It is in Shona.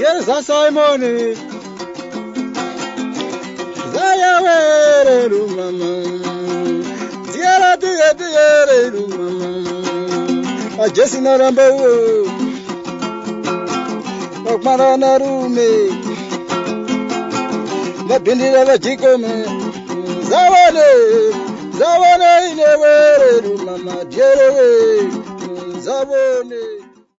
Jeza Simon Zaya were mama Diara diere mama Jesina ramba Okmara narume Mabindira vajikome Zawane ine were mama diere Zabone